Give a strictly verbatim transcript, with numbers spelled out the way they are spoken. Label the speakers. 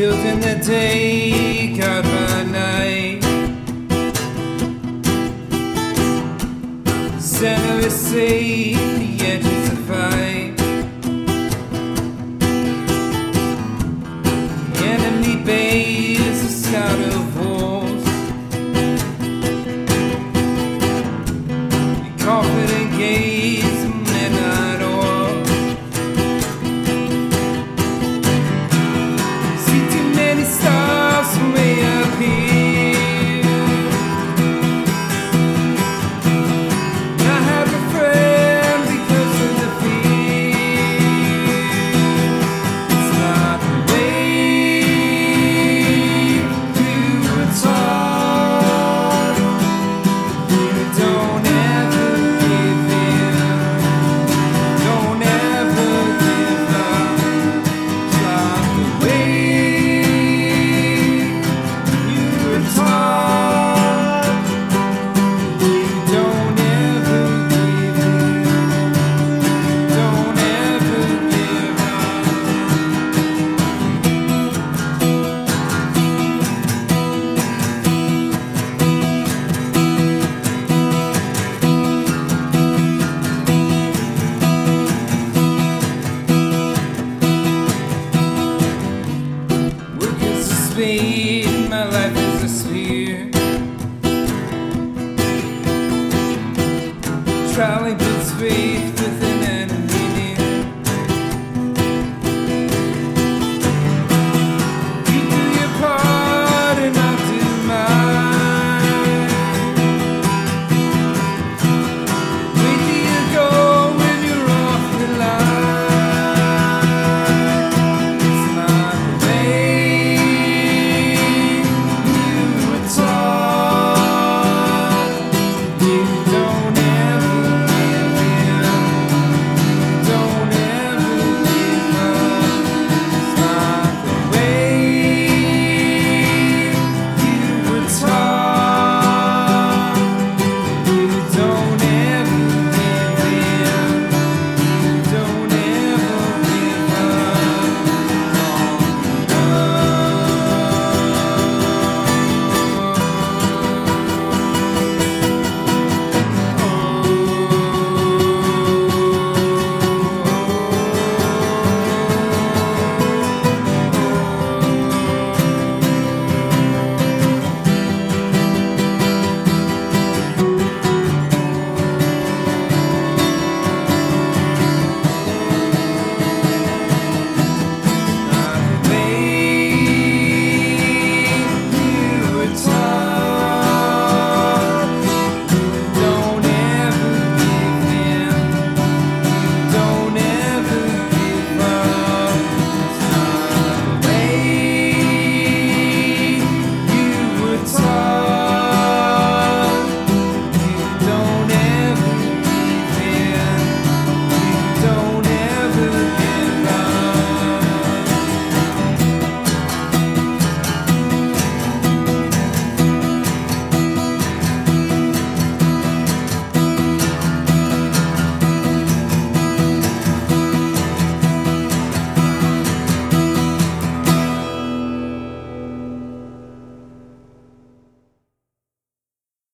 Speaker 1: Killed in the day, caught by night. Center is safe, the edge is a fight. Enemy base, a scout of wolves. Your confident gaze, midnight oil. See too many stars from way up here. I have a friend because of the fear. It's not the way you were taught. You don't ever give in. Don't ever give up. It's not the way you were taught. You don't ever give in. Don't ever give up. Work is a spade, my life is a sphere.